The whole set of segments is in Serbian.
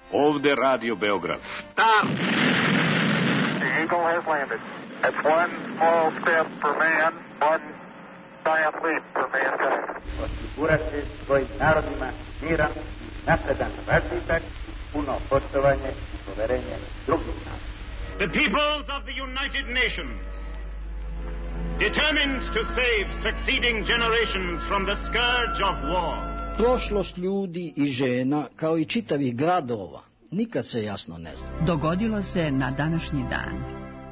Ovde Radio Beograd. Stop! The Eagle has landed. That's one small step for man, one giant leap for mankind. Osigurati svojim narodima miran, napredan razvitak, puno poštovanje i poverenje drugih naroda. The peoples of the United Nations, determined to save succeeding generations from the scourge of war. Prošlost ljudi i žena, kao i čitavih gradova, nikad se jasno ne zna. Dogodilo se na današnji dan.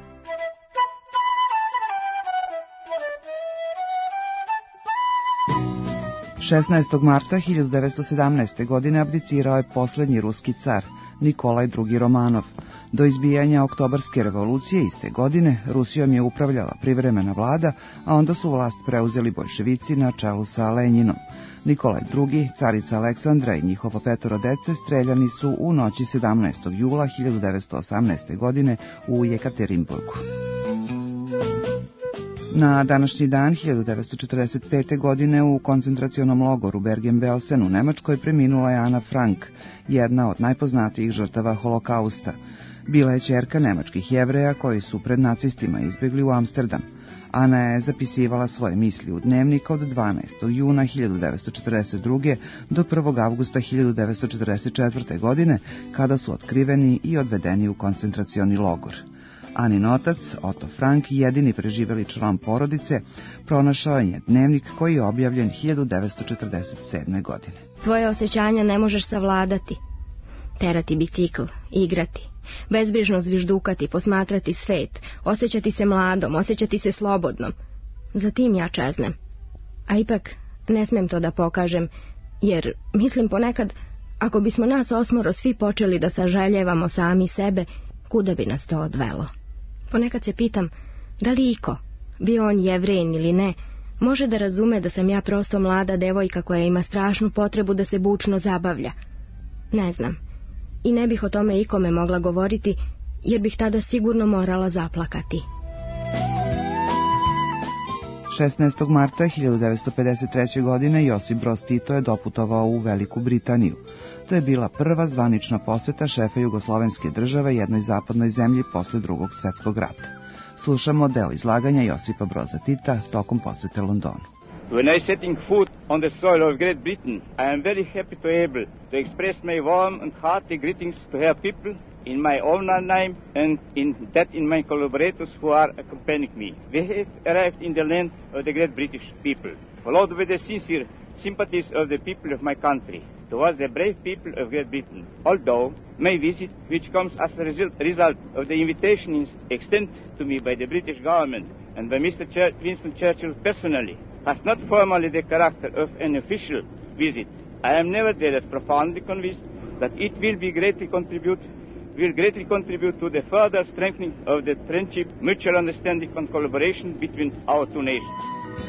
Marta 1917. godine abdicirao je posljednji ruski car, Nikolaj II. Romanov. Do izbijanja Oktobarske revolucije iste godine Rusijom je upravljala privremena vlada, a onda su vlast preuzeli boljševici na čelu sa Lenjinom. Nikolaj II., carica Aleksandra i njihovo 5 dece streljani su u noći 17. jula 1918. godine u Jekaterinburgu. Na današnji dan 1945. godine u koncentracionom logoru Bergen-Belsen u Nemačkoj preminula je Ana Frank, jedna od najpoznatijih žrtava holokausta. Bila je ćerka nemačkih Jevreja koji su pred nacistima izbjegli u Amsterdam. Ana je zapisivala svoje misli u dnevnik od 12. juna 1942. do 1. avgusta 1944. godine, kada su otkriveni i odvedeni u koncentracioni logor. Anin otac, Otto Frank, jedini preživeli član porodice, pronašao je dnevnik koji je objavljen 1947. godine. Svoje osjećanja ne možeš savladati. Terati bicikl, igrati, bezbrižno zviždukati, posmatrati svet, osjećati se mladom, osjećati se slobodnom. Zatim ja čeznem. A ipak ne smem to da pokažem, jer mislim ponekad, ako bismo nas 8 svi počeli da saželjevamo sami sebe, kuda bi nas to odvelo? Ponekad se pitam, da li iko, bio on Jevrein ili ne, može da razume da sam ja prosto mlada devojka koja ima strašnu potrebu da se bučno zabavlja? Ne znam. I ne bih o tome ikome mogla govoriti, jer bih tada sigurno morala zaplakati. 16. marta 1953. godine Josip Broz Tito je doputovao u Veliku Britaniju. To je bila prva zvanična poseta šefa jugoslovenske države jednoj zapadnoj zemlji posle Drugog svjetskog rata. Slušamo deo izlaganja Josipa Broza Tita tokom posete Londonu. When I setting foot on the soil of Great Britain, I am very happy to able to express my warm and hearty greetings to her people in my own name and in my collaborators who are accompanying me. We have arrived in the land of the great British people, followed with the sincere sympathies of the people of my country towards the brave people of Great Britain. Although my visit, which comes as a result of the invitation extended to me by the British government and by Mr. Winston Churchill personally, has not formally the character of an official visit, I am nevertheless profoundly convinced that it will greatly contribute to the further strengthening of the friendship, mutual understanding and collaboration between our two nations.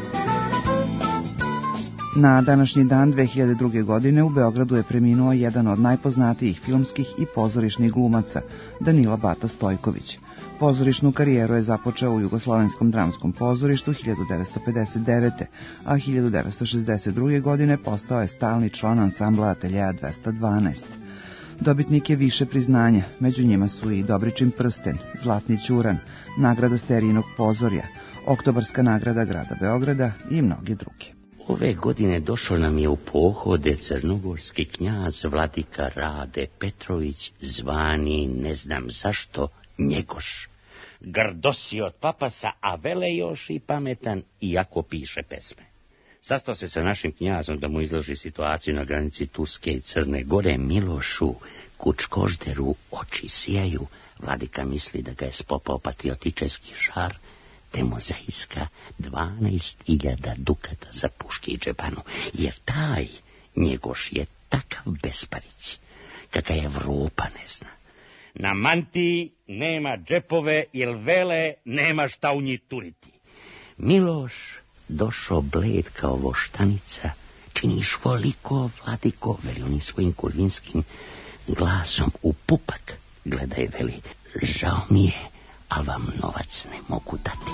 Na današnji dan 2002. godine u Beogradu je preminuo jedan od najpoznatijih filmskih i pozorišnih glumaca, Danilo Bata Stojković. Pozorišnu karijeru je započeo u Jugoslovenskom dramskom pozorištu 1959. a 1962. godine postao je stalni član ansambla Ateljea 212. Dobitnik je više priznanja, među njima su i Dobričin prsten, Zlatni ćuran, nagrada Sterijinog pozorja, Oktobarska nagrada grada Beograda i mnogi drugi. Ove godine došao nam je u pohode crnogorski knjaz vladika Rade Petrović, zvani ne znam zašto Njegoš. Grdosi od papasa, a vele još i pametan, iako piše pesme. Sastao se sa našim knjazom da mu izloži situaciju na granici Turske i Crne Gore. Milošu Kučkožderu oči sijaju. Vladika misli da ga je spopao patriotički žar, te mu zaiska 12.000 dukata za puške i džepanu, jer taj Njegoš je takav besparić, kaka Evropa ne zna. Na mantiji nema džepove, jer vele nema šta u njih turiti. Miloš došao bled kao voštanica, činiš voliko, vladiko, veli oni svojim kurvinskim glasom u pupak. Gledaj, veli, žao mi je, a vam novac ne mogu dati.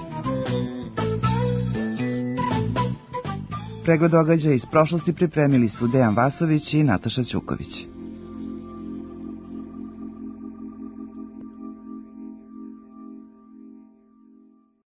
Pregled događaja iz prošlosti pripremili su Dejan Vasović i Nataša Ćuković.